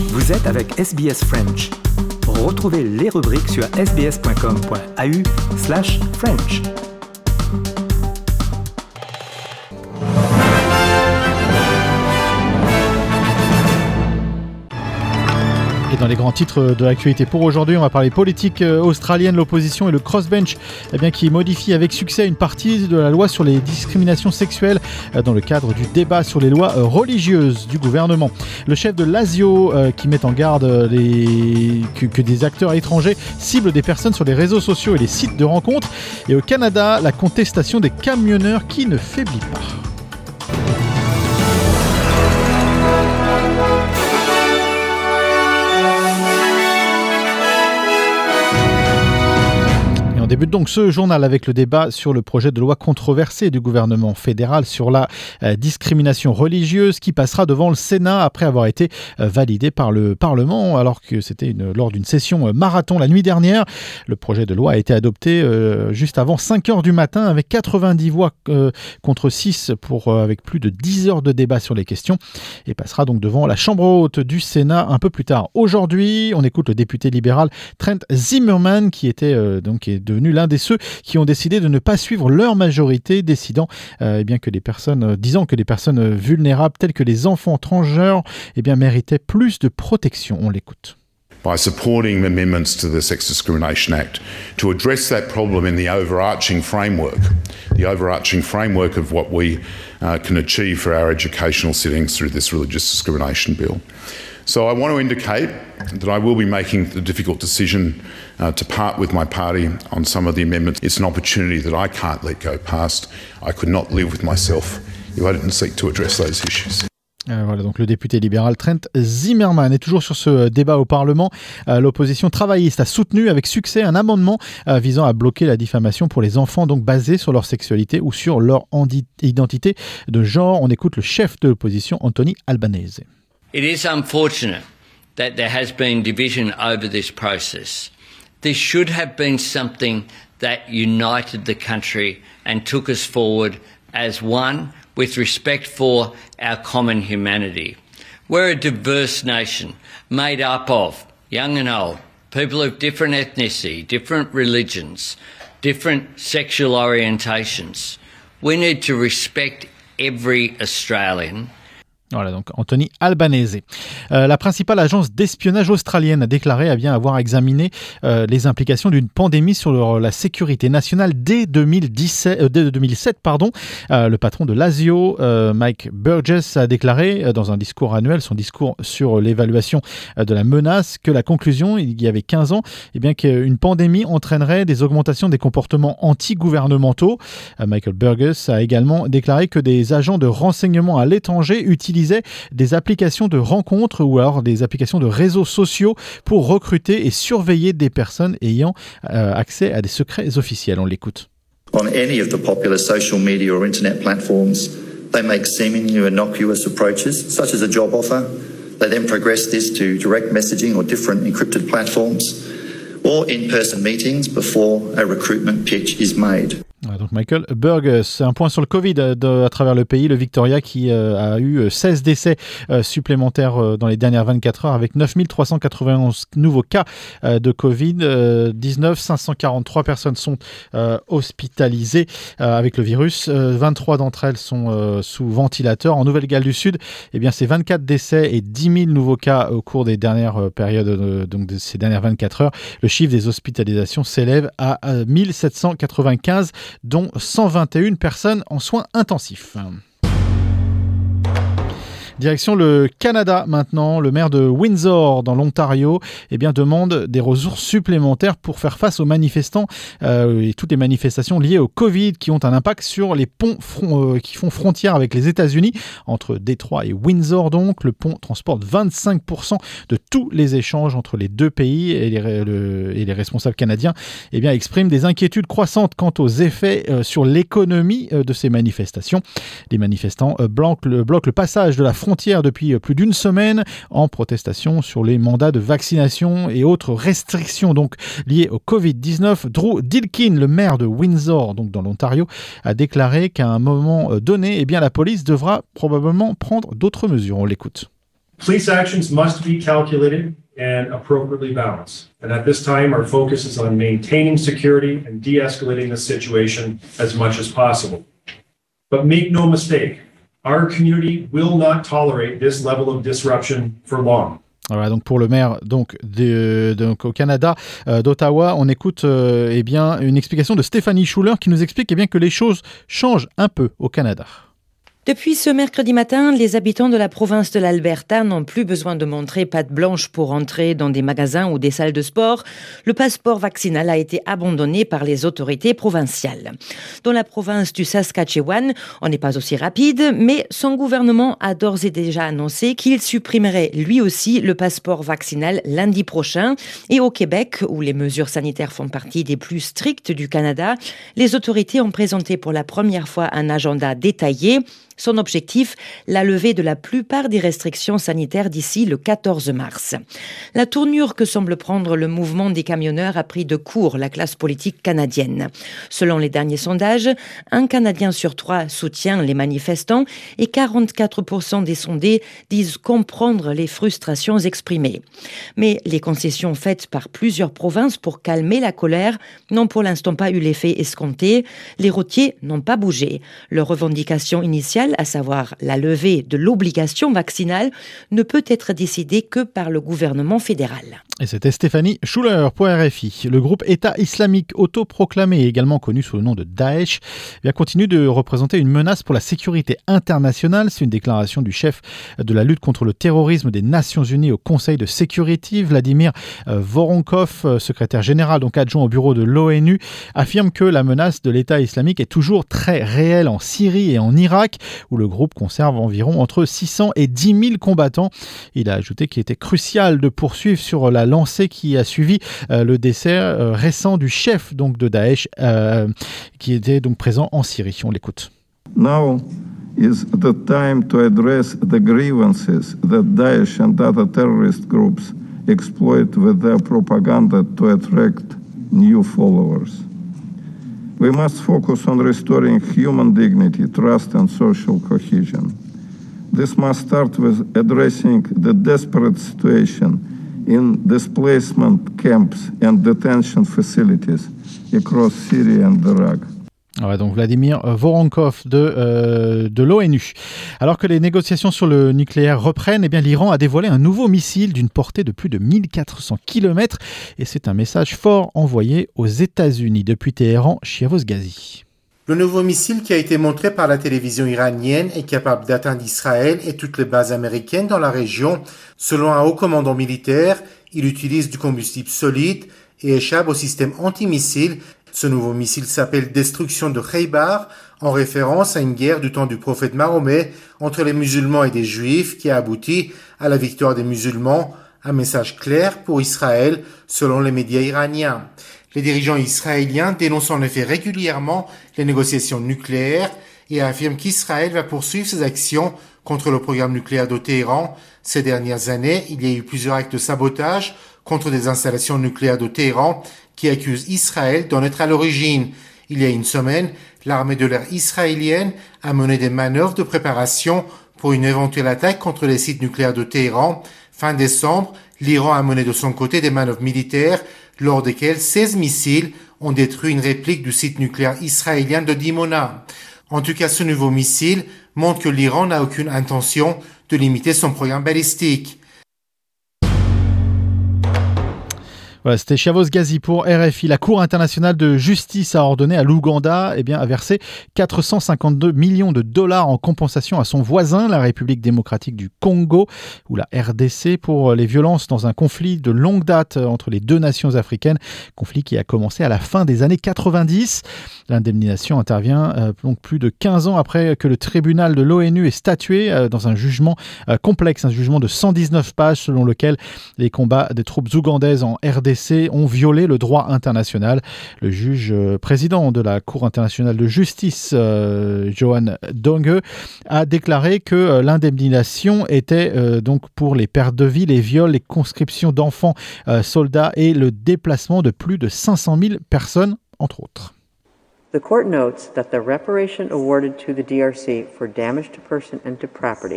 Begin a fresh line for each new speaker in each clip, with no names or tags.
Vous êtes avec SBS French. Retrouvez les rubriques sur sbs.com.au/French.
Et dans les grands titres de l'actualité pour aujourd'hui, on va parler politique australienne, l'opposition et le crossbench qui modifie avec succès une partie de la loi sur les discriminations sexuelles dans le cadre du débat sur les lois religieuses du gouvernement. Le chef de l'ASIO qui met en garde que des acteurs étrangers ciblent des personnes sur les réseaux sociaux et les sites de rencontres. Et au Canada, la contestation des camionneurs qui ne faiblit pas. On débute donc ce journal avec le débat sur le projet de loi controversé du gouvernement fédéral sur la discrimination religieuse qui passera devant le Sénat après avoir été validé par le Parlement alors que c'était lors d'une session marathon la nuit dernière. Le projet de loi a été adopté juste avant 5 heures du matin avec 90 voix contre 6 avec plus de 10 heures de débat sur les questions et passera donc devant la Chambre haute du Sénat un peu plus tard. Aujourd'hui, on écoute le député libéral Trent Zimmerman qui est devenu l'un de ceux qui ont décidé de ne pas suivre leur majorité, disant que les personnes vulnérables telles que les enfants transgenres méritaient plus de protection. On l'écoute.
By supporting amendments to the Sex Discrimination Act to address that problem in the overarching framework of what we can achieve for our educational settings through this religious discrimination bill. So I want to indicate that I will be making the difficult decision to part with my party on some of the amendments. It's an opportunity that I can't let go past. I could not live with myself if I didn't seek to address those issues.
Voilà donc le député libéral Trent Zimmerman. Et toujours sur ce débat au Parlement, l'opposition travailliste a soutenu avec succès un amendement visant à bloquer la diffamation pour les enfants donc basée sur leur sexualité ou sur leur identité de genre. On écoute le chef de l'opposition Anthony Albanese.
It is unfortunate that there has been division over this process. This should have been something that united the country and took us forward as one with respect for our common humanity. We're a diverse nation made up of young and old, people of different ethnicity, different religions, different sexual orientations. We need to respect every Australian.
Voilà donc Anthony Albanese. La principale agence d'espionnage australienne a déclaré avoir examiné les implications d'une pandémie sur la sécurité nationale dès 2007. Le patron de l'ASIO, Mike Burgess, a déclaré dans un discours annuel, son discours sur l'évaluation de la menace, que la conclusion, il y avait 15 ans, qu'une pandémie entraînerait des augmentations des comportements anti-gouvernementaux. Michael Burgess a également déclaré que des agents de renseignement à l'étranger utilisaient des applications de rencontres ou alors des applications de réseaux sociaux pour recruter et surveiller des personnes ayant accès à des secrets officiels. On l'écoute.
On any of the popular social media or internet platforms, they make seemingly innocuous approaches, such as a job offer. They then progress this to direct messaging or different encrypted platforms or in-person meetings before a recruitment pitch is made.
Donc Michael Burgess, un point sur le Covid à travers le pays, le Victoria qui a eu 16 décès supplémentaires dans les dernières 24 heures avec 9391 nouveaux cas de Covid-19. 543 personnes sont hospitalisées avec le virus. 23 d'entre elles sont sous ventilateur. En Nouvelle-Galles du Sud, c'est 24 décès et 10 000 nouveaux cas au cours des dernières périodes, donc de ces dernières 24 heures. Le chiffre des hospitalisations s'élève à 1795, dont 121 personnes en soins intensifs. Direction le Canada maintenant. Le maire de Windsor dans l'Ontario demande des ressources supplémentaires pour faire face aux manifestants et toutes les manifestations liées au Covid qui ont un impact sur les ponts qui font frontière avec les États-Unis. Entre Détroit et Windsor donc, le pont transporte 25% de tous les échanges entre les deux pays et les responsables canadiens expriment des inquiétudes croissantes quant aux effets sur l'économie de ces manifestations. Les manifestants bloquent le passage de la frontière depuis plus d'une semaine en protestation sur les mandats de vaccination et autres restrictions donc liées au Covid-19. Drew Dilkin, le maire de Windsor, donc dans l'Ontario, a déclaré qu'à un moment donné, la police devra probablement prendre d'autres mesures. On l'écoute.
Police actions must be calculated and appropriately balanced. And at this time, our focus is on maintaining security and de-escalating the situation as much as possible. But make no mistake, our community will not tolerate this level of disruption for long.
Voilà, donc pour le maire donc au Canada d'Ottawa, on écoute eh bien une explication de Stéphanie Schuller qui nous explique eh bien que les choses changent un peu au Canada.
Depuis ce mercredi matin, les habitants de la province de l'Alberta n'ont plus besoin de montrer patte blanche pour entrer dans des magasins ou des salles de sport. Le passeport vaccinal a été abandonné par les autorités provinciales. Dans la province du Saskatchewan, on n'est pas aussi rapide, mais son gouvernement a d'ores et déjà annoncé qu'il supprimerait lui aussi le passeport vaccinal lundi prochain. Et au Québec, où les mesures sanitaires font partie des plus strictes du Canada, les autorités ont présenté pour la première fois un agenda détaillé. Son objectif, la levée de la plupart des restrictions sanitaires d'ici le 14 mars. La tournure que semble prendre le mouvement des camionneurs a pris de court la classe politique canadienne. Selon les derniers sondages, un Canadien sur 3 soutient les manifestants et 44% des sondés disent comprendre les frustrations exprimées. Mais les concessions faites par plusieurs provinces pour calmer la colère n'ont pour l'instant pas eu l'effet escompté. Les routiers n'ont pas bougé. Leurs revendications initiales, à savoir la levée de l'obligation vaccinale, ne peut être décidée que par le gouvernement fédéral.
Et c'était Stéphanie Schuller pour RFI. Le groupe État islamique autoproclamé, également connu sous le nom de Daesh, continue de représenter une menace pour la sécurité internationale. C'est une déclaration du chef de la lutte contre le terrorisme des Nations Unies au Conseil de sécurité, Vladimir Voronkov, secrétaire général donc adjoint au bureau de l'ONU, affirme que la menace de l'État islamique est toujours très réelle en Syrie et en Irak, où le groupe conserve environ entre 600 et 10 000 combattants. Il a ajouté qu'il était crucial de poursuivre sur la lancée qui a suivi le décès récent du chef donc, de Daesh, qui était donc présent en Syrie. On l'écoute.
Now is the time to address the grievances that Daesh and other terrorist groups exploit with their propaganda to attract new followers. We must focus on restoring human dignity, trust and social cohesion. This must start with addressing the desperate situation in displacement camps and detention facilities across Syria and Iraq.
Ouais, donc Vladimir Voronkov de l'ONU. Alors que les négociations sur le nucléaire reprennent, eh bien, l'Iran a dévoilé un nouveau missile d'une portée de plus de 1400 km et c'est un message fort envoyé aux États-Unis. Depuis Téhéran, Shiavoz Ghazi.
Le nouveau missile qui a été montré par la télévision iranienne est capable d'atteindre Israël et toutes les bases américaines dans la région. Selon un haut commandant militaire, il utilise du combustible solide et échappe au système antimissile. Ce nouveau missile s'appelle Destruction de Khaybar, en référence à une guerre du temps du prophète Mahomet entre les musulmans et des juifs qui a abouti à la victoire des musulmans. Un message clair pour Israël, selon les médias iraniens. Les dirigeants israéliens dénoncent en effet régulièrement les négociations nucléaires et affirment qu'Israël va poursuivre ses actions contre le programme nucléaire de Téhéran. Ces dernières années, il y a eu plusieurs actes de sabotage contre des installations nucléaires de Téhéran qui accusent Israël d'en être à l'origine. Il y a une semaine, l'armée de l'air israélienne a mené des manœuvres de préparation pour une éventuelle attaque contre les sites nucléaires de Téhéran. Fin décembre, l'Iran a mené de son côté des manœuvres militaires lors desquelles 16 missiles ont détruit une réplique du site nucléaire israélien de Dimona. En tout cas, ce nouveau missile montre que l'Iran n'a aucune intention de limiter son programme balistique.
Voilà, c'était Shiavoz Ghazi pour RFI. La Cour internationale de justice a ordonné à l'Ouganda à verser 452 millions de dollars en compensation à son voisin, la République démocratique du Congo, ou la RDC, pour les violences dans un conflit de longue date entre les deux nations africaines, conflit qui a commencé à la fin des années 90. L'indemnisation intervient donc plus de 15 ans après que le tribunal de l'ONU ait statué dans un jugement complexe, un jugement de 119 pages selon lequel les combats des troupes ougandaises en RDC ont violé le droit international. Le juge président de la Cour internationale de justice, Johan Donge, a déclaré que l'indemnisation était donc pour les pertes de vie, les viols, les conscriptions d'enfants soldats et le déplacement de plus de 500 000 personnes, entre autres.
The court notes that the reparation awarded to the DRC for damage to person and to property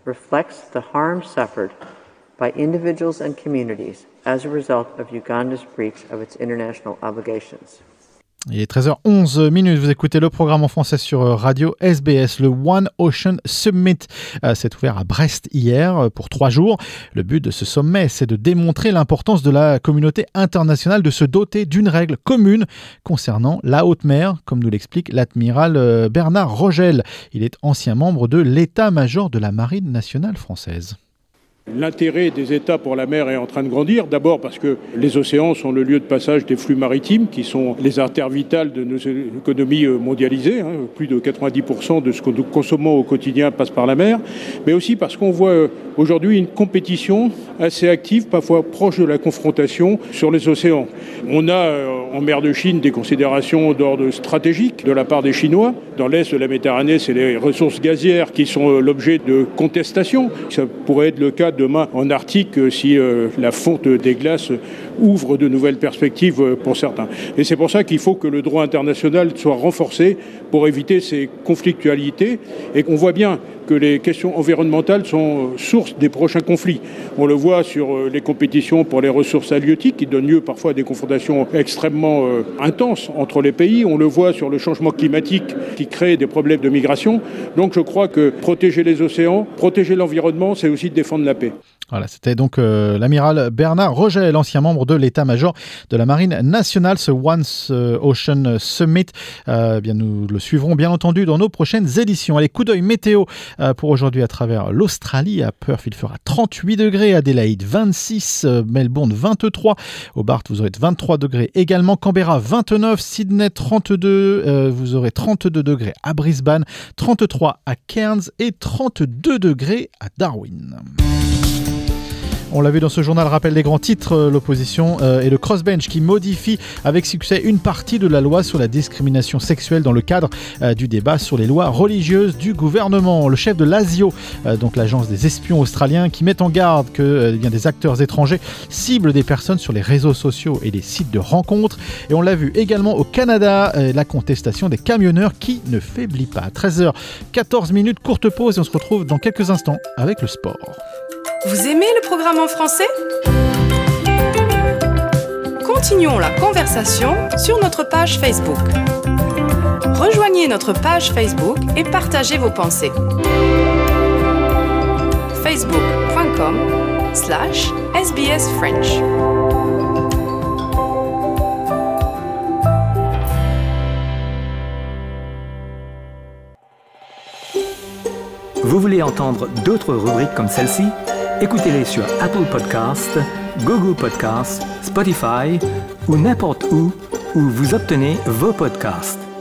reflects the harm suffered by individuals and communities as a result of Uganda's breach of its international obligations.
Il est 13h11, vous écoutez le programme en français sur Radio SBS. Le One Ocean Summit s'est ouvert à Brest hier pour 3 jours. Le but de ce sommet, c'est de démontrer l'importance de la communauté internationale de se doter d'une règle commune concernant la haute mer, comme nous l'explique l'admiral Bernard Rogel. Il est ancien membre de l'état-major de la Marine nationale française.
L'intérêt des États pour la mer est en train de grandir, d'abord parce que les océans sont le lieu de passage des flux maritimes qui sont les artères vitales de nos économies mondialisées. Plus de 90% de ce que nous consommons au quotidien passe par la mer, mais aussi parce qu'on voit aujourd'hui une compétition assez active, parfois proche de la confrontation sur les océans. On a en mer de Chine des considérations d'ordre stratégique de la part des Chinois. Dans l'est de la Méditerranée, c'est les ressources gazières qui sont l'objet de contestations. Ça pourrait être le cas demain en Arctique si la fonte des glaces ouvre de nouvelles perspectives pour certains. Et c'est pour ça qu'il faut que le droit international soit renforcé pour éviter ces conflictualités et qu'on voit bien que les questions environnementales sont source des prochains conflits. On le voit sur les compétitions pour les ressources halieutiques qui donnent lieu parfois à des confrontations extrêmement intenses entre les pays. On le voit sur le changement climatique qui crée des problèmes de migration. Donc je crois que protéger les océans, protéger l'environnement, c'est aussi défendre la paix.
Voilà, c'était donc l'amiral Bernard Rogel, ancien membre de l'état-major de la Marine nationale. Ce One Ocean Summit, bien nous le suivrons bien entendu dans nos prochaines éditions. Allez, coup d'œil météo pour aujourd'hui à travers l'Australie. À Perth, il fera 38 degrés, Adélaïde 26, Melbourne 23, Hobart vous aurez 23 degrés également, Canberra 29, Sydney 32, vous aurez 32 degrés à Brisbane, 33 à Cairns et 32 degrés à Darwin. On l'a vu dans ce journal, rappel des grands titres, l'opposition et le crossbench qui modifie avec succès une partie de la loi sur la discrimination sexuelle dans le cadre du débat sur les lois religieuses du gouvernement. Le chef de l'ASIO, donc l'agence des espions australiens, qui met en garde que des acteurs étrangers ciblent des personnes sur les réseaux sociaux et les sites de rencontres. Et on l'a vu également au Canada, la contestation des camionneurs qui ne faiblit pas. 13h14, courte pause et on se retrouve dans quelques instants avec le sport.
Vous aimez le programme en français ? Continuons la conversation sur notre page Facebook. Rejoignez notre page Facebook et partagez vos pensées. facebook.com/SBS French.
Vous voulez entendre d'autres rubriques comme celle-ci ? Écoutez-les sur Apple Podcasts, Google Podcasts, Spotify ou n'importe où vous obtenez vos podcasts.